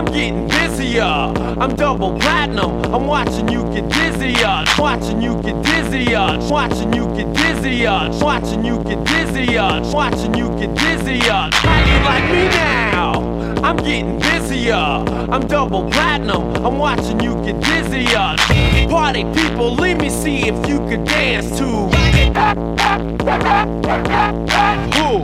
I'm getting busier. I'm double platinum. I'm watching you get dizzier. Watching you get dizzier. Watching you get dizzier. Watching you get dizzier. Watching you get dizzier. How you like me now? I'm getting busier. I'm double platinum. I'm watching you get dizzier. Party people, let me see if you could dance too. Who?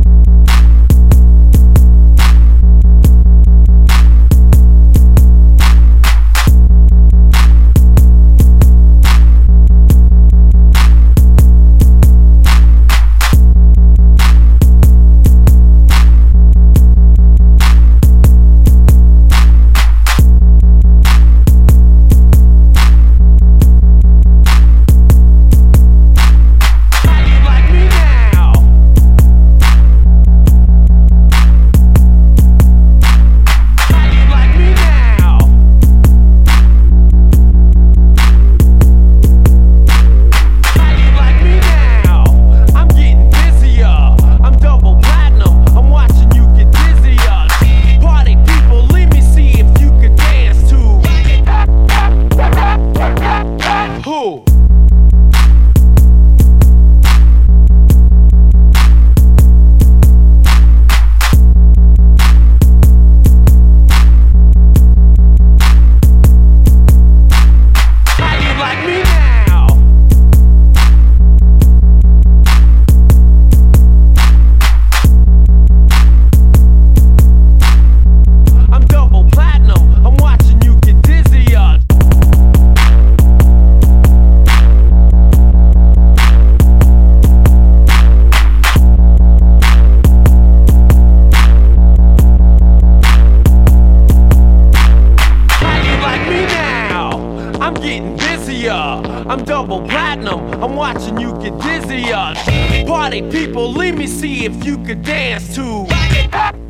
I'm getting busier. I'm double platinum. I'm watching you get dizzier. Party people, let me see if you could dance too.